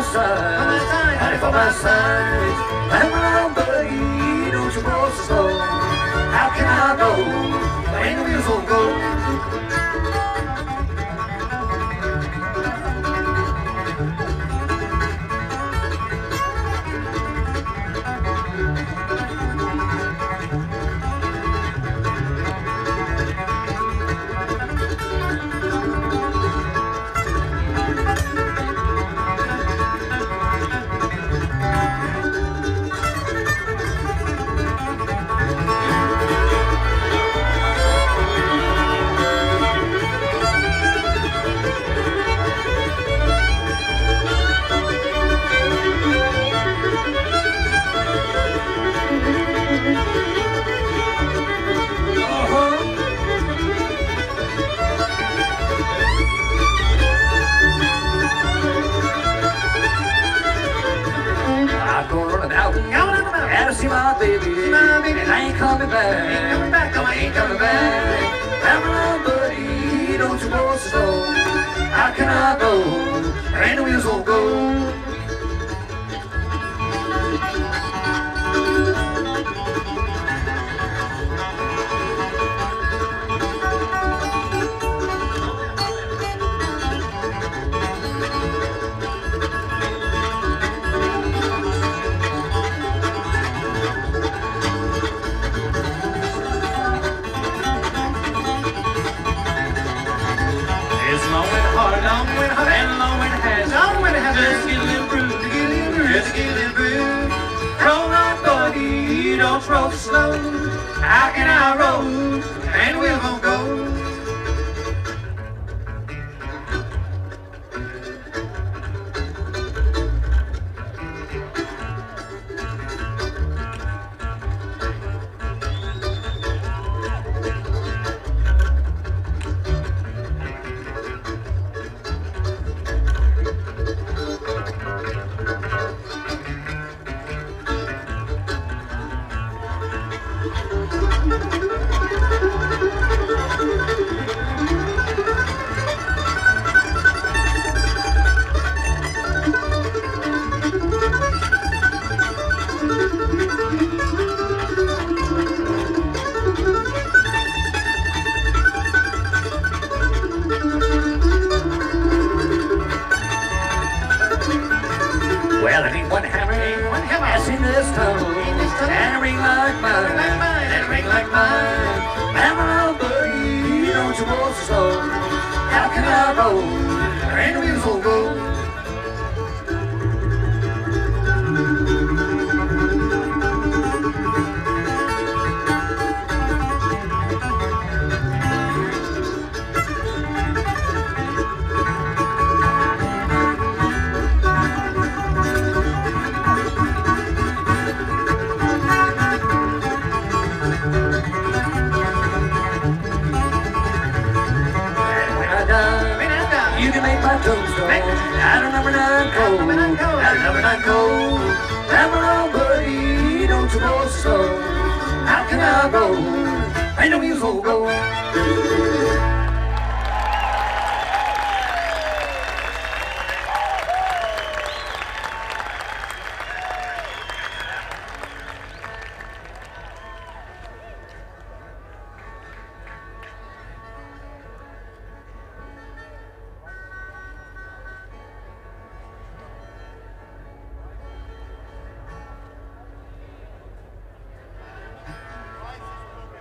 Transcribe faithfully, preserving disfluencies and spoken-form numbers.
my side, On my side, honey, for my side. Come on, buddy, don't you go so slow. How can I go when the wheels won't go? See my baby, See my baby. and I ain't coming back. Ain't coming back, no, I ain't coming back. Come on, buddy, don't you go so slow. How can I go? And the wheels won't go. Long and hard, long and hard, and long and has, long and has. Just get a little bruise, get a little bruise, just get a little bruise. Roll on, buddy, don't roll slow. How can I roll? And we won't go. Well, it ain't one hammer, Ain't one hammer. that's in this town, In this town. and a ring like mine, Ring like mine. and a ring like mine. Hammer, buddy, don't you go so slow. How can I roll? And the wheels won't go. You can make my tombstone out of number nine cold, out of number nine cold. Come on, buddy, don't you go so slow. How can I go? I know you won't go.